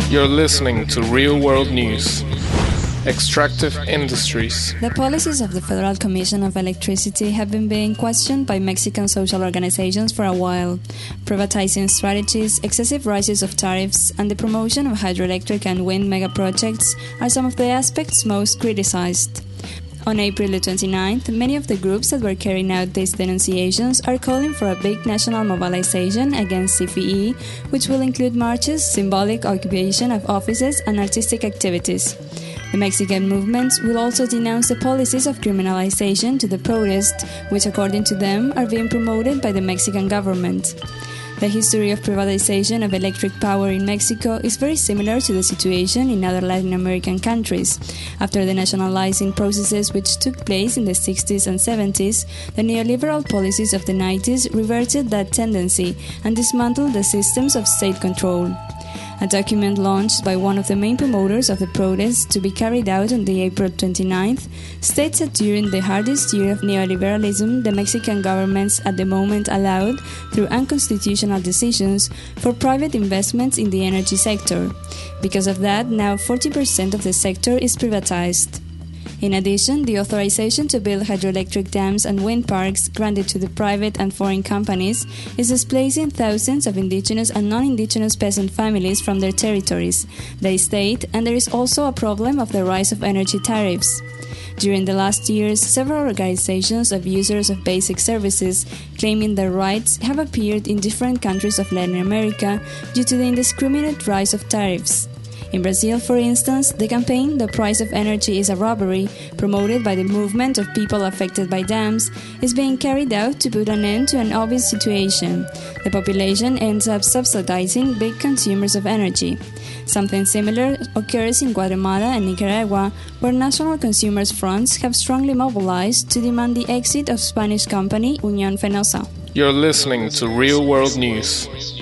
You're listening to Real World News. Extractive industries. The policies of the Federal Commission of Electricity have been being questioned by Mexican social organizations for a while. Privatizing strategies, excessive rises of tariffs, and the promotion of hydroelectric and wind megaprojects are some of the aspects most criticized. On April the 29th, many of the groups that were carrying out these denunciations are calling for a big national mobilization against CFE, which will include marches, symbolic occupation of offices, and artistic activities. The Mexican movements will also denounce the policies of criminalization to the protest, which according to them are being promoted by the Mexican government. The history of privatization of electric power in Mexico is very similar to the situation in other Latin American countries. After the nationalizing processes which took place in the 60s and 70s, the neoliberal policies of the 90s reverted that tendency and dismantled the systems of state control. A document launched by one of the main promoters of the protests to be carried out on the April 29th states that during the hardest year of neoliberalism, the Mexican governments at the moment allowed, through unconstitutional decisions, for private investments in the energy sector. Because of that, now 40% of the sector is privatized. In addition, the authorization to build hydroelectric dams and wind parks granted to the private and foreign companies is displacing thousands of indigenous and non-indigenous peasant families from their territories, they state, and there is also a problem of the rise of energy tariffs. During the last years, several organizations of users of basic services claiming their rights have appeared in different countries of Latin America due to the indiscriminate rise of tariffs. In Brazil, for instance, the campaign "The Price of Energy is a Robbery", promoted by the movement of people affected by dams, is being carried out to put an end to an obvious situation. The population ends up subsidizing big consumers of energy. Something similar occurs in Guatemala and Nicaragua, where national consumers' fronts have strongly mobilized to demand the exit of Spanish company Unión Fenosa. You're listening to Real World News.